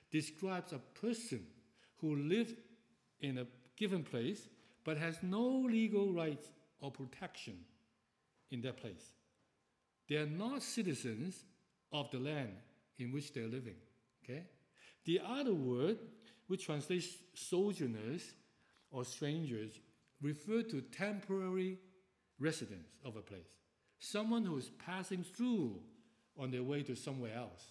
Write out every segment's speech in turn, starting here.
describes a person who lives in a given place but has no legal rights or protection in that place. They are not citizens of the land in which they are living. Okay? The other word, which translates sojourners or strangers, refer to temporary residents of a place. Someone who is passing through on their way to somewhere else.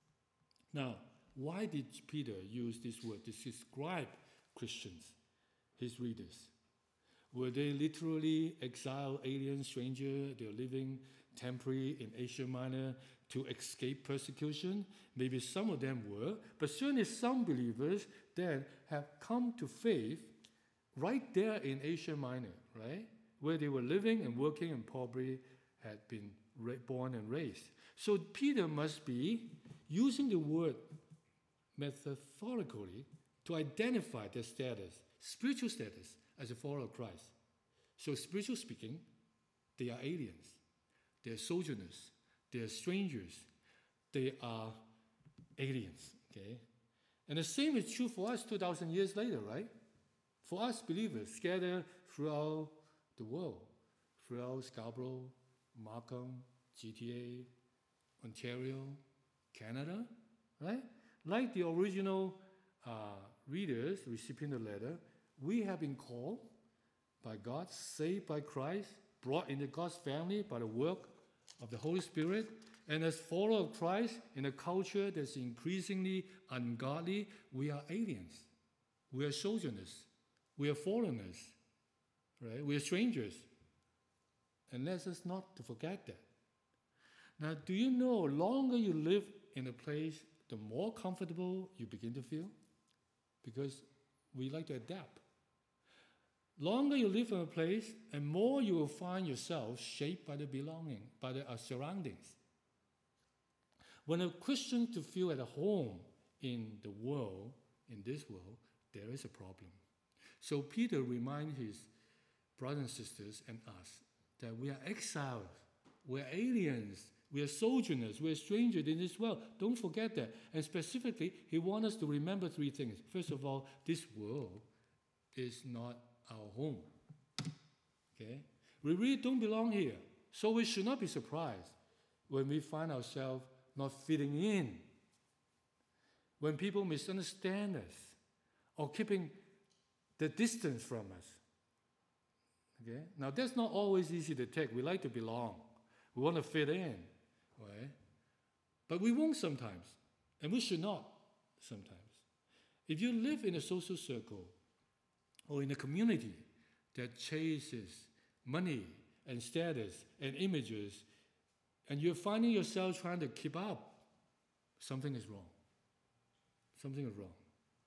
Now, why did Peter use this word to describe Christians, his readers? Were they literally exiled, alien, stranger? They're living temporary in Asia Minor to escape persecution? Maybe some of them were, but certainly some believers then have come to faith right there in Asia Minor, right? Where they were living and working and probably had been born and raised. So Peter must be using the word metaphorically to identify their status, spiritual status, as a follower of Christ. So spiritual speaking, they are aliens, they are sojourners, they are strangers, they are aliens. Okay? And the same is true for us 2,000 years later, right? For us believers scattered throughout the world, throughout Scarborough, Markham, GTA, Ontario, Canada, right? Like the original readers, recipient of the letter, we have been called by God, saved by Christ, brought into God's family by the work of the Holy Spirit. And as followers of Christ in a culture that's increasingly ungodly, we are aliens. We are sojourners. We are foreigners. Right? We are strangers. And let us not to forget that. Now, do you know, the longer you live in a place, the more comfortable you begin to feel? Because we like to adapt. Longer you live in a place, and more you will find yourself shaped by the belonging, by the surroundings. When a Christian to feel at home in the world, in this world, there is a problem. So Peter reminds his brothers and sisters and us that we are exiles, we are aliens, we are sojourners, we are strangers in this world. Don't forget that. And specifically, he wants us to remember three things. First of all, this world is not our home. Okay? We really don't belong here. So we should not be surprised when we find ourselves not fitting in. When people misunderstand us or keeping the distance from us. Okay? Now, that's not always easy to take. We like to belong. We want to fit in. Right? But we won't sometimes. And we should not sometimes. If you live in a social circle or in a community that chases money and status and images, and you're finding yourself trying to keep up, something is wrong. Something is wrong.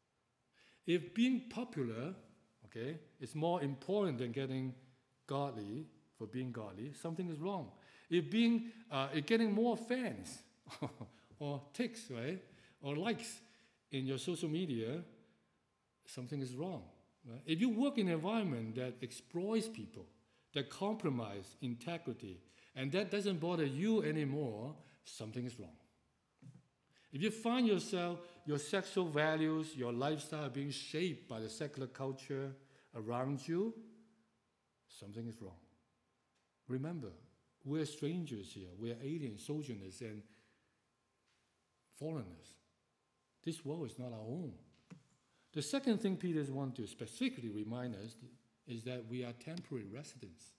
If being popular, okay, is more important than getting godly, for being godly, something is wrong. If getting more fans or ticks, right, or likes in your social media, something is wrong. Right? If you work in an environment that exploits people, that compromise integrity, and that doesn't bother you anymore, something is wrong. If you find yourself, your sexual values, your lifestyle being shaped by the secular culture around you, something is wrong. Remember, we're strangers here. We're aliens, sojourners, and foreigners. This world is not our home. The second thing Peter wants to specifically remind us is that we are temporary residents.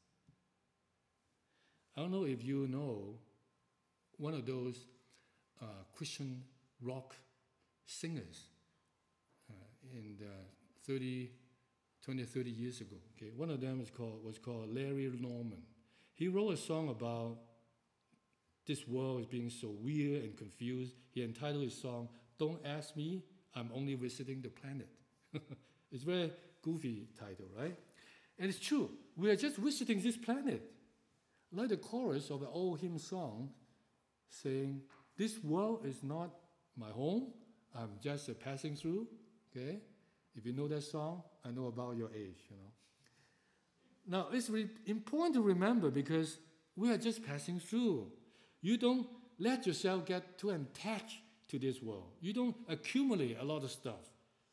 I don't know if you know one of those Christian rock singers in the 20, 30 years ago. Okay? One of them was called Larry Norman. He wrote a song about this world as being so weird and confused. He entitled his song, "Don't Ask Me, I'm Only Visiting the Planet." It's a very goofy title, right? And it's true. We are just visiting this planet. Like the chorus of an old hymn song saying, "This world is not my home. I'm just passing through." Okay? If you know that song, I know about your age, you know. Now, it's really important to remember because we are just passing through. You don't let yourself get too attached to this world. You don't accumulate a lot of stuff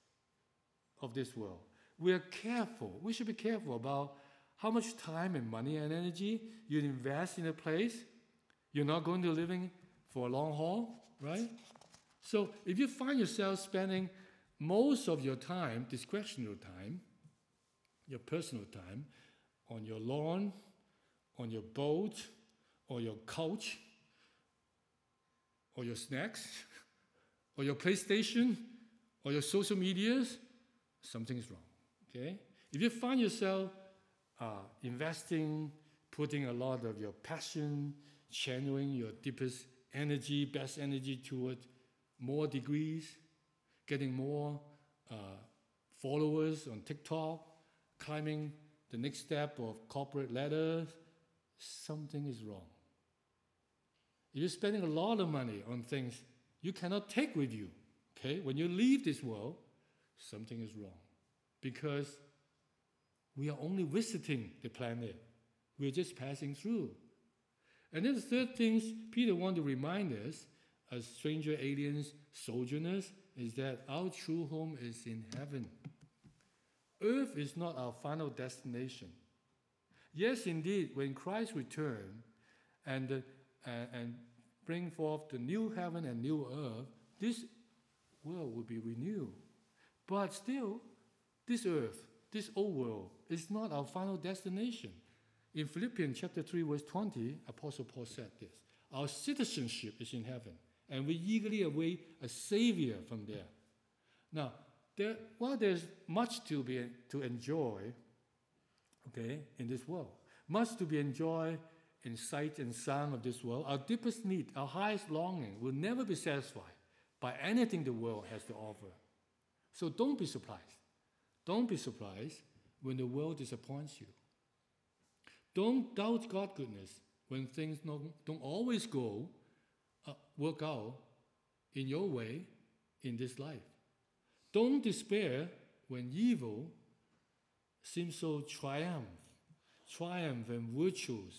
of this world. We are careful. We should be careful about how much time and money and energy you invest in a place. You're not going to living for a long haul, right? So if you find yourself spending most of your time, discretionary time, your personal time, on your lawn, on your boat, or your couch, or your snacks, or your PlayStation, or your social medias, something's wrong, okay? If you find yourself investing, putting a lot of your passion, channeling your deepest energy, best energy toward more degrees, getting more followers on TikTok, climbing the next step of corporate ladder, something is wrong. If you're spending a lot of money on things you cannot take with you, okay? When you leave this world, something is wrong. Because we are only visiting the planet. We're just passing through. And then the third thing Peter wants to remind us, as stranger, aliens, sojourners, is that our true home is in heaven. Earth is not our final destination. Yes, indeed, when Christ returns and bring forth the new heaven and new earth, this world will be renewed. But still, this earth, this old world, is not our final destination. In Philippians chapter 3, verse 20, Apostle Paul said this: our citizenship is in heaven, and we eagerly await a Savior from there. Now, while there's much to enjoy, okay, in this world, much to be enjoyed in sight and sound of this world, our deepest need, our highest longing will never be satisfied by anything the world has to offer. So don't be surprised. Don't be surprised when the world disappoints you. Don't doubt God's goodness when things don't always work out in your way in this life. Don't despair when evil seems so triumph and virtues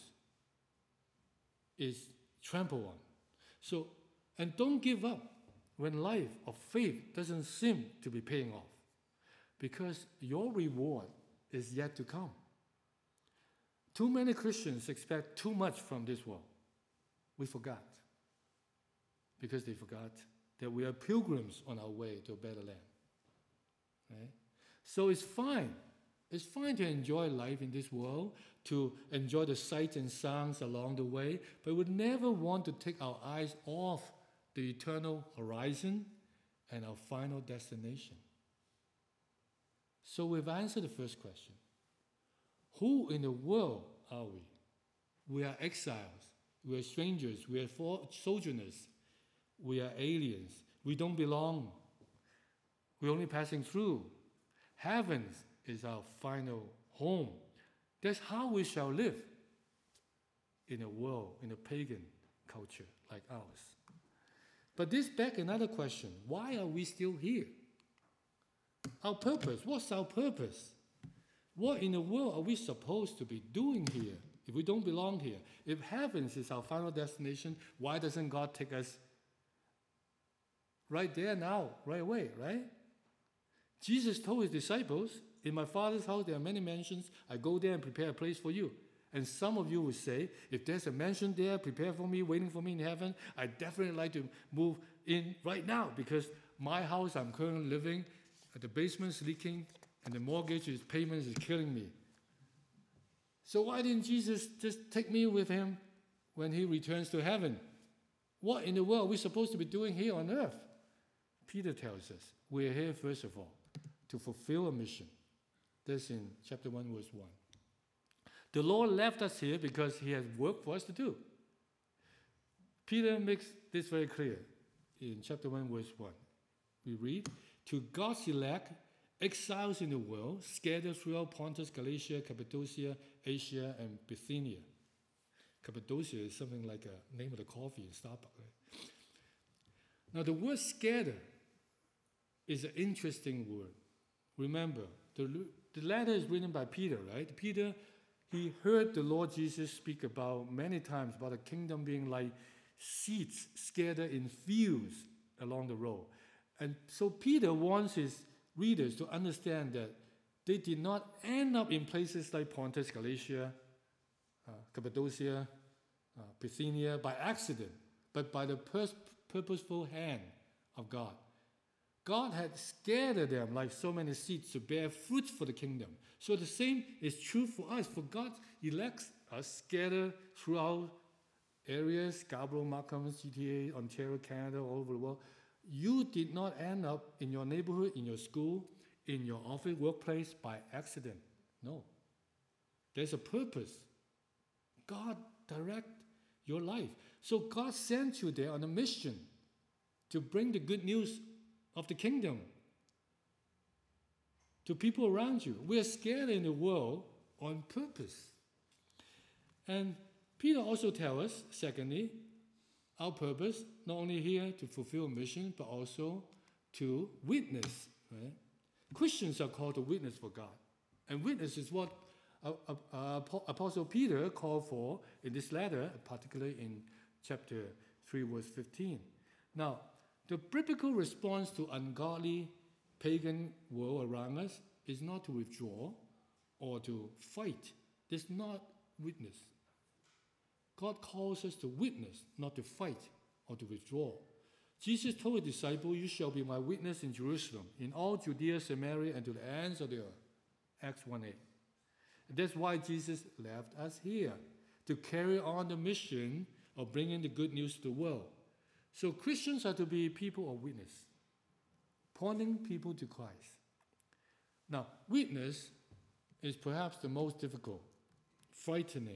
is trampled on. So, and don't give up when life of faith doesn't seem to be paying off, because your reward is yet to come. Too many Christians expect too much from this world. We forgot, because they forgot that we are pilgrims on our way to a better land. Right? So it's fine. It's fine to enjoy life in this world, to enjoy the sights and sounds along the way, but we never want to take our eyes off the eternal horizon and our final destination. So we've answered the first question. Who in the world are we? We are exiles. We are strangers. We are sojourners. We are aliens. We don't belong. We're only passing through. Heaven is our final home. That's how we shall live in a world, in a pagan culture like ours. But this begs another question. Why are we still here? Our purpose. What's our purpose? What in the world are we supposed to be doing here if we don't belong here? If heaven is our final destination, why doesn't God take us right there now, right away, right? Jesus told his disciples, in my Father's house there are many mansions. I go there and prepare a place for you. And some of you will say, if there's a mansion there, prepared for me, waiting for me in heaven, I'd definitely like to move in right now, because my house I'm currently living, the basement's leaking, and the mortgage payment is killing me. So why didn't Jesus just take me with him when he returns to heaven? What in the world are we supposed to be doing here on earth? Peter tells us, we're here first of all to fulfill a mission. That's in chapter 1, verse 1. The Lord left us here because he has work for us to do. Peter makes this very clear in chapter 1, verse 1. We read, to God's elect, exiles in the world, scattered throughout Pontus, Galatia, Cappadocia, Asia, and Bithynia. Cappadocia is something like a name of the coffee in Starbucks. Right? Now the word scatter is an interesting word. Remember, the letter is written by Peter, right? Peter, he heard the Lord Jesus speak about many times about the kingdom being like seeds scattered in fields along the road. And so Peter wants his readers to understand that they did not end up in places like Pontus, Galatia, Cappadocia, Bithynia by accident, but by the purposeful hand of God. God had scattered them like so many seeds to bear fruits for the kingdom. So the same is true for us. For God elects us scattered throughout areas, Scarborough, Markham, GTA, Ontario, Canada, all over the world. You did not end up in your neighborhood, in your school, in your office, workplace by accident. No. There's a purpose. God direct your life. So God sent you there on a mission to bring the good news of the kingdom to people around you. We are scattered in the world on purpose. And Peter also tells us, secondly, our purpose, not only here to fulfill a mission, but also to witness. Right? Christians are called to witness for God. And witness is what Apostle Peter called for in this letter, particularly in chapter 3, verse 15. Now, the biblical response to ungodly pagan world around us is not to withdraw or to fight. It's not witness. God calls us to witness, not to fight or to withdraw. Jesus told his disciples, "You shall be my witness in Jerusalem, in all Judea, Samaria, and to the ends of the earth." Acts 1:8. That's why Jesus left us here, to carry on the mission of bringing the good news to the world. So Christians are to be people of witness, pointing people to Christ. Now, witness is perhaps the most difficult, frightening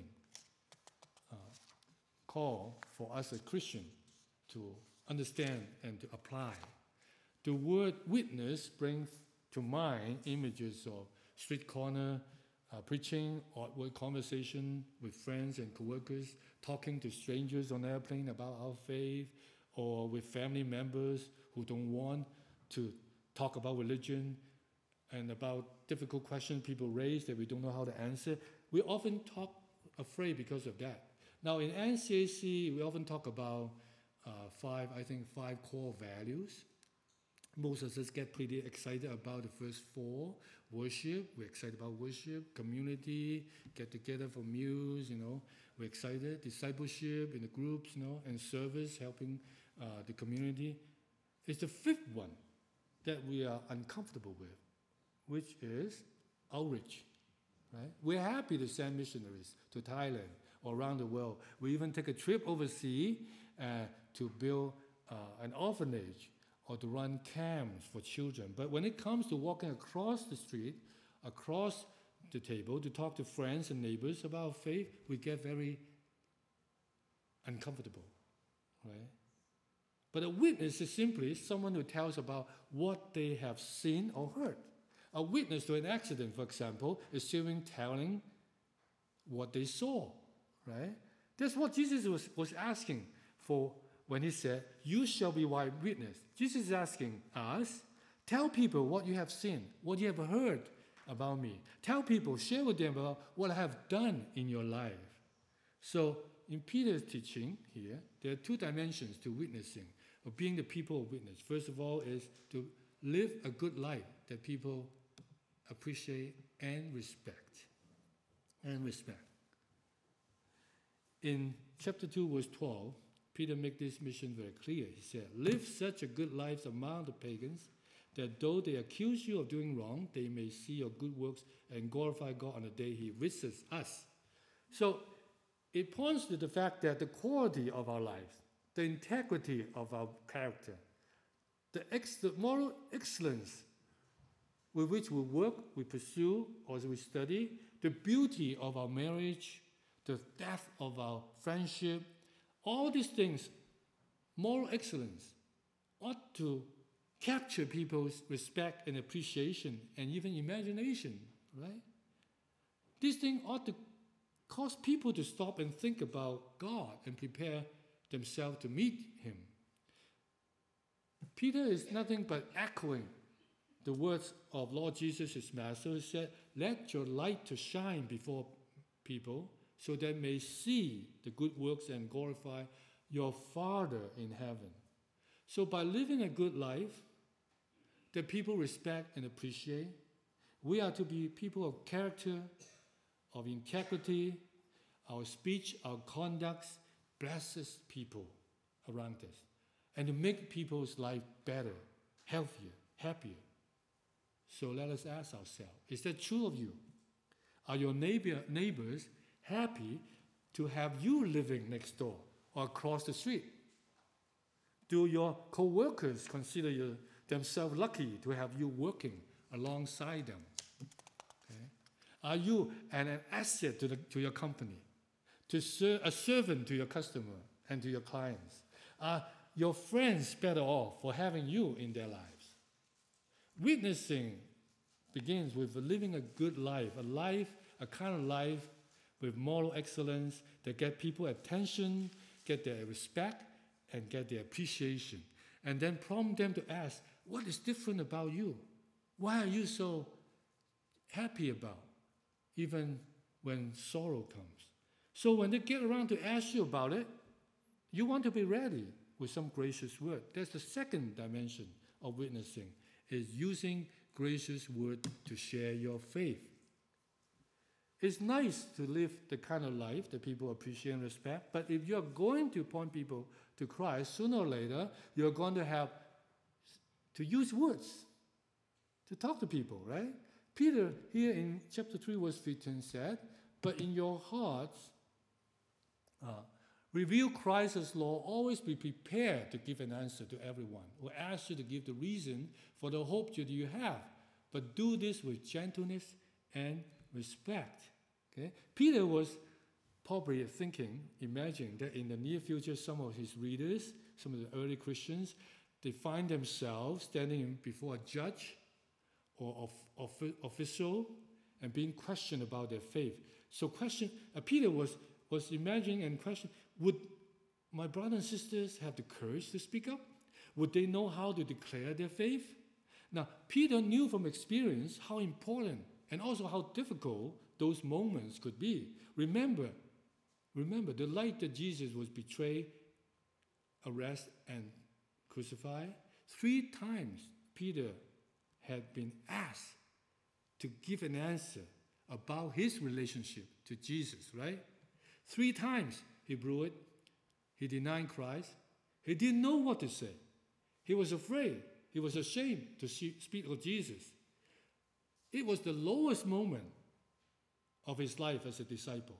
call for us as Christians to understand and to apply. The word witness brings to mind images of street corner preaching, awkward conversation with friends and coworkers, talking to strangers on airplane about our faith, or with family members who don't want to talk about religion and about difficult questions people raise that we don't know how to answer. We often talk afraid because of that. Now in NCAC, we often talk about five core values. Most of us get pretty excited about the first four. Worship, we're excited about worship. Community, get together for meals, we're excited. Discipleship in the groups, and service, helping the community. It's the fifth one that we are uncomfortable with, which is outreach. Right? We're happy to send missionaries to Thailand or around the world. We even take a trip overseas to build an orphanage or to run camps for children. But when it comes to walking across the street, across the table, to talk to friends and neighbors about faith, we get very uncomfortable. Right? But a witness is simply someone who tells about what they have seen or heard. A witness to an accident, for example, is simply telling what they saw. Right? That's what Jesus was asking for when he said, "You shall be my witness." Jesus is asking us, tell people what you have seen, what you have heard about me. Tell people, share with them about what I have done in your life. So in Peter's teaching here, there are two dimensions to witnessing, or being the people of witness. First of all is to live a good life that people appreciate and respect. In chapter 2, verse 12, Peter makes this mission very clear. He said, "Live such a good life among the pagans, that though they accuse you of doing wrong, they may see your good works and glorify God on the day he visits us." So it points to the fact that the quality of our lives, the integrity of our character, the moral excellence with which we work, we pursue, or we study, the beauty of our marriage, the depth of our friendship, all these things, moral excellence, ought to capture people's respect and appreciation and even imagination, right? These things ought to cause people to stop and think about God and prepare themselves to meet him. Peter is nothing but echoing the words of Lord Jesus, his master, who said, "Let your light to shine before people, so they may see the good works and glorify your Father in heaven." So by living a good life that people respect and appreciate, we are to be people of character, of integrity. Our speech, our conduct blesses people around us, and to make people's life better, healthier, happier. So let us ask ourselves, is that true of you? Are your neighbors happy to have you living next door or across the street? Do your co-workers consider themselves lucky to have you working alongside them? Okay. Are you an asset to your company, a servant to your customer and to your clients? Are your friends better off for having you in their lives? Witnessing begins with living a good life, a kind of life with moral excellence that get people attention, get their respect, and get their appreciation. And then prompt them to ask, what is different about you? Why are you so happy about, even when sorrow comes? So when they get around to ask you about it, you want to be ready with some gracious word. That's the second dimension of witnessing, is using gracious word to share your faith. It's nice to live the kind of life that people appreciate and respect, but if you're going to point people to Christ, sooner or later, you're going to have to use words to talk to people, right? Peter, here in chapter 3, verse 15 said, but in your hearts, reveal Christ's law, always be prepared to give an answer to everyone who asks you to give the reason for the hope that you have. But do this with gentleness and respect. Okay? Peter was probably thinking, imagining that in the near future, some of his readers, some of the early Christians, they find themselves standing before a judge or official and being questioned about their faith. So Peter was imagining and questioning, would my brothers and sisters have the courage to speak up? Would they know how to declare their faith? Now, Peter knew from experience how important and also how difficult those moments could be. Remember the night that Jesus was betrayed, arrested, and crucified. 3 times Peter had been asked to give an answer about his relationship to Jesus, right? 3 times he blew it. He denied Christ. He didn't know what to say. He was afraid. He was ashamed to speak of Jesus. It was the lowest moment of his life as a disciple.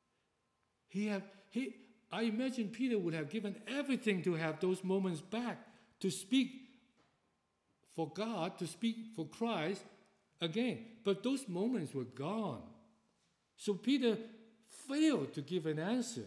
I imagine Peter would have given everything to have those moments back, to speak for God, to speak for Christ again. But those moments were gone. So Peter failed to give an answer.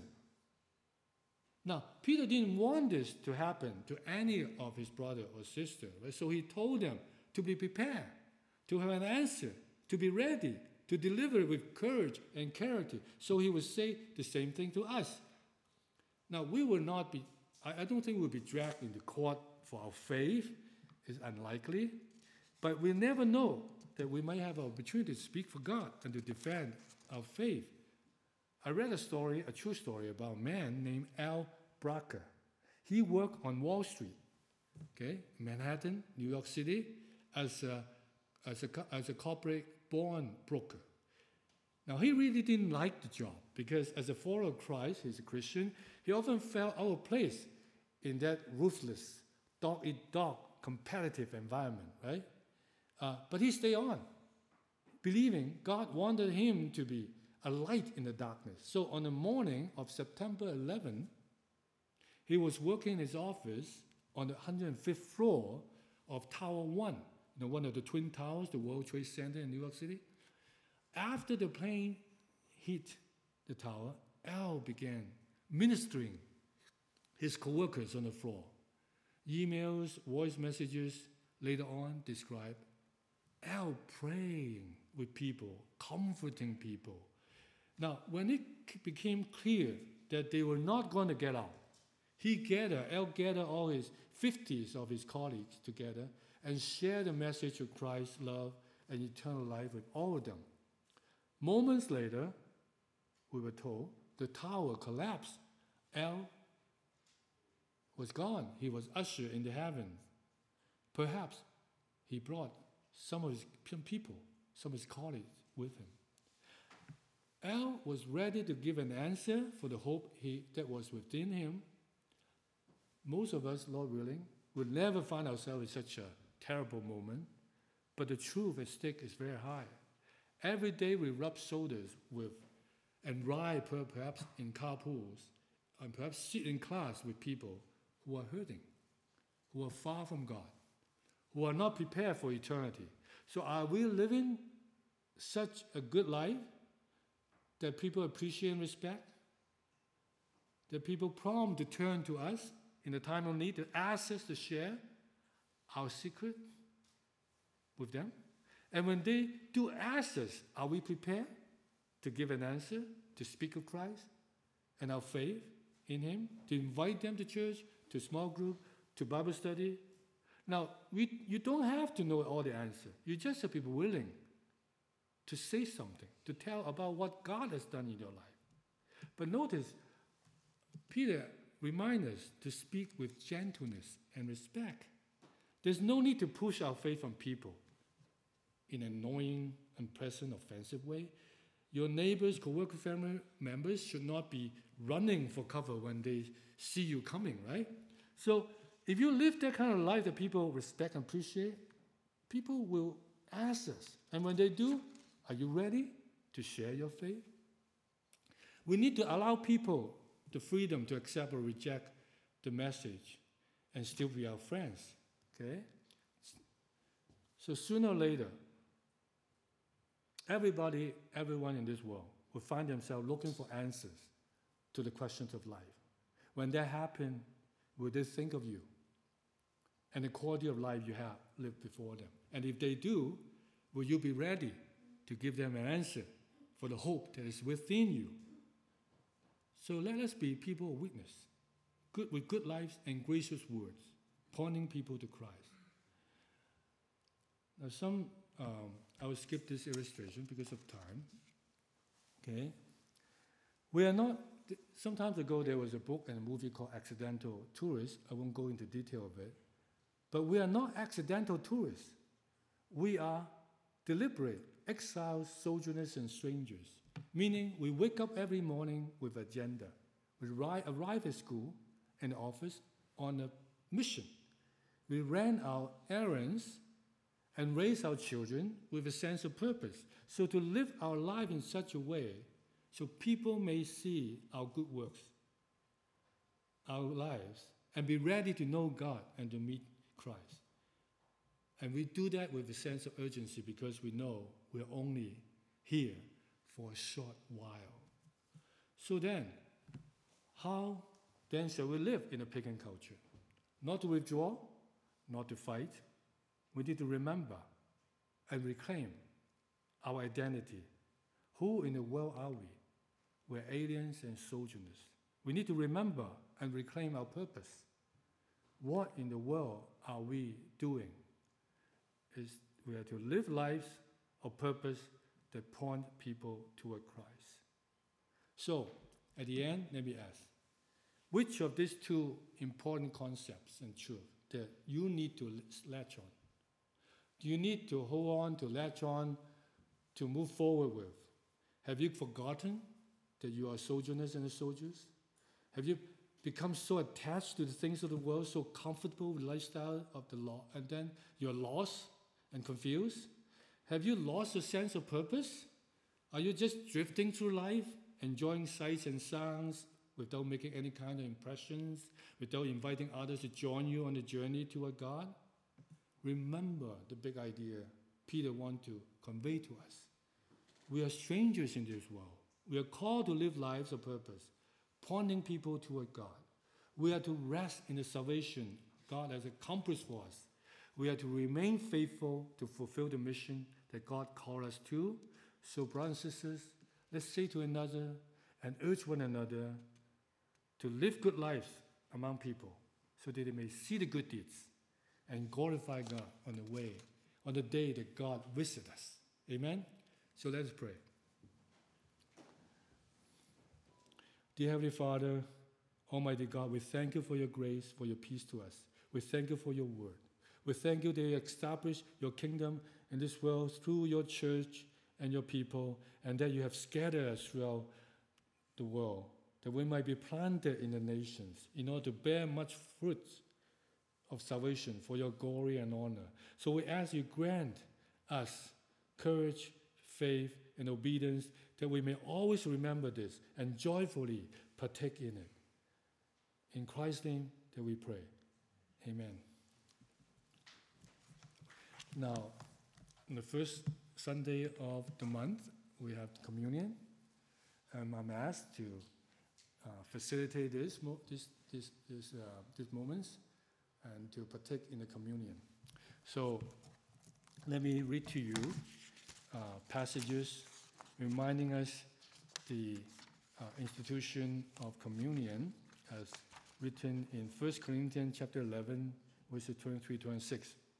Now, Peter didn't want this to happen to any of his brother or sister, right? So he told them to be prepared, to have an answer, to be ready, to deliver with courage and character. So he would say the same thing to us. Now, we will not be, I don't think we'll be dragged into court for our faith. It's unlikely. But we never know that we might have an opportunity to speak for God and to defend our faith. I read a true story about a man named Al Bracker. He worked on Wall Street, okay, Manhattan, New York City, as a corporate bond broker. Now, he really didn't like the job because as a follower of Christ, he's a Christian, he often felt out of place in that ruthless, dog-eat-dog competitive environment, right? But he stayed on, believing God wanted him to be a light in the darkness. So on the morning of September 11, he was working in his office on the 105th floor of Tower 1, one of the Twin Towers, the World Trade Center in New York City. After the plane hit the tower, Al began ministering his co-workers on the floor. Emails, voice messages later on describe Al praying with people, comforting people. Now, when it became clear that they were not going to get out, Al gathered all his 50s of his colleagues together and shared the message of Christ's love and eternal life with all of them. Moments later, we were told, the tower collapsed. Al was gone. He was ushered into heaven. Perhaps he brought some people, some of his colleagues with him. Al was ready to give an answer for the hope that was within him. Most of us, Lord willing, will never find ourselves in such a terrible moment, but the truth at stake is very high. Every day we rub shoulders with and ride perhaps in carpools, and perhaps sit in class with people who are hurting, who are far from God, who are not prepared for eternity. So are we living such a good life that people appreciate and respect? That people prompt to turn to us in a time of need, to ask us to share our secret with them? And when they do ask us, are we prepared to give an answer, to speak of Christ and our faith in Him, to invite them to church, to small group, to Bible study? Now, you don't have to know all the answer. You just have to be willing to say something, to tell about what God has done in your life. But notice, Peter reminds us to speak with gentleness and respect. There's no need to push our faith on people in an annoying, unpleasant, offensive way. Your neighbors, co-worker, family members should not be running for cover when they see you coming, right? So if you live that kind of life that people respect and appreciate, people will ask us. And when they do, are you ready to share your faith? We need to allow people the freedom to accept or reject the message and still be our friends, okay? So sooner or later, everyone in this world will find themselves looking for answers to the questions of life. When that happens, will they think of you and the quality of life you have lived before them? And if they do, will you be ready to give them an answer for the hope that is within you? So let us be people of witness, with good lives and gracious words, pointing people to Christ. Now I will skip this illustration because of time. Okay? We are not, some time ago there was a book and a movie called Accidental Tourists. I won't go into detail of it. But we are not accidental tourists. We are deliberate, exiles, sojourners, and strangers. Meaning we wake up every morning with agenda. We arrive at school and office on a mission. We ran our errands and raise our children with a sense of purpose. So to live our life in such a way so people may see our good works, our lives, and be ready to know God and to meet Christ. And we do that with a sense of urgency because we know we're only here for a short while. So then, how then shall we live in a pagan culture? Not to withdraw, not to fight. We need to remember and reclaim our identity. Who in the world are we? We're aliens and sojourners. We need to remember and reclaim our purpose. What in the world are we doing? We are to live lives of purpose that point people toward Christ. So, at the end, let me ask, which of these two important concepts and truths that you need to latch on? Do you need to hold on, to latch on, to move forward with? Have you forgotten that you are sojourners and soldiers? Have you become so attached to the things of the world, so comfortable with the lifestyle of the law, and then you're lost and confused? Have you lost a sense of purpose? Are you just drifting through life, enjoying sights and sounds without making any kind of impressions, without inviting others to join you on the journey toward God? Remember the big idea Peter wants to convey to us. We are strangers in this world. We are called to live lives of purpose, pointing people toward God. We are to rest in the salvation God has accomplished for us. We are to remain faithful to fulfill the mission that God called us to. So, brothers and sisters, let's say to another and urge one another to live good lives among people so that they may see the good deeds and glorify God on the day that God visits us. Amen? So let's pray. Dear Heavenly Father, Almighty God, we thank you for your grace, for your peace to us. We thank you for your word. We thank you that you establish your kingdom in this world through your church and your people, and that you have scattered us throughout the world, that we might be planted in the nations in order to bear much fruit of salvation for your glory and honor. So we ask you grant us courage, faith, and obedience, that we may always remember this and joyfully partake in it. In Christ's name that we pray. Amen. Now, on the first Sunday of the month, we have communion. I'm asked to facilitate these moments and to partake in the communion. So, let me read to you passages reminding us the institution of communion as written in 1 Corinthians chapter 11, verses 23-26.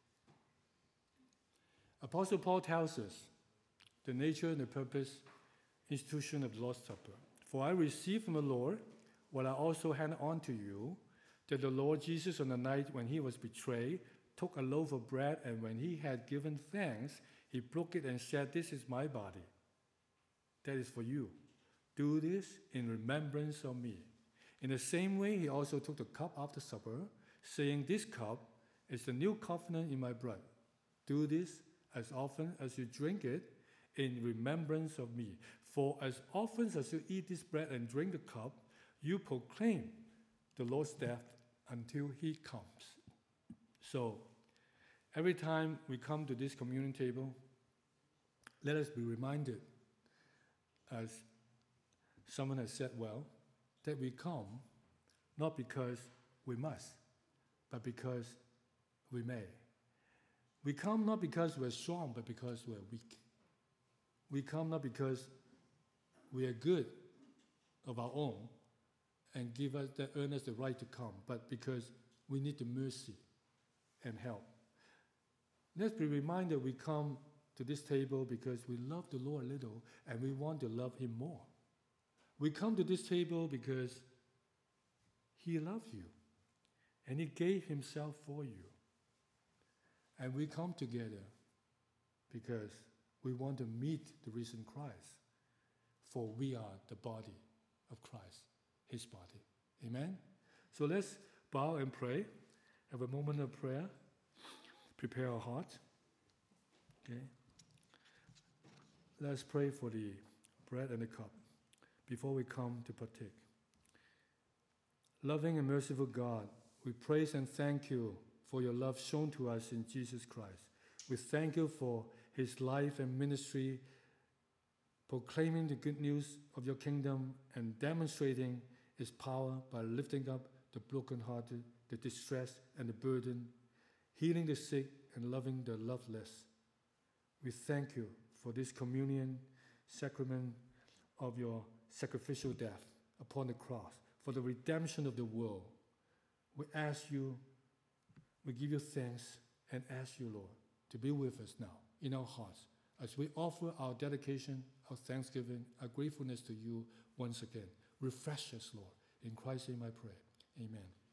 Apostle Paul tells us the nature and the purpose, institution of the Lord's Supper. For I received from the Lord what I also handed on to you, that the Lord Jesus on the night when he was betrayed took a loaf of bread, and when he had given thanks, he broke it and said, "This is my body. That is for you. Do this in remembrance of me." In the same way, he also took the cup after supper, saying, "This cup is the new covenant in my blood. Do this as often as you drink it in remembrance of me. For as often as you eat this bread and drink the cup, you proclaim the Lord's death until he comes." So, every time we come to this communion table, let us be reminded, as someone has said well, that we come not because we must, but because we may. We come not because we're strong, but because we're weak. We come not because we are good of our own and earn us the right to come, but because we need the mercy and help. Let's be reminded we come to this table because we love the Lord a little and we want to love him more. We come to this table because he loved you and he gave himself for you. And we come together because we want to meet the risen Christ, for we are the body of Christ, his body. Amen? So let's bow and pray. Have a moment of prayer. Prepare our heart. Okay? Let's pray for the bread and the cup before we come to partake. Loving and merciful God, we praise and thank you for your love shown to us in Jesus Christ. We thank you for his life and ministry, proclaiming the good news of your kingdom and demonstrating its power by lifting up the brokenhearted, the distressed, and the burdened, healing the sick and loving the loveless. We thank you for this communion sacrament of your sacrificial death upon the cross, for the redemption of the world. We ask you, we give you thanks and ask you, Lord, to be with us now in our hearts as we offer our dedication, our thanksgiving, our gratefulness to you once again. Refresh us, Lord. In Christ's name I pray. Amen.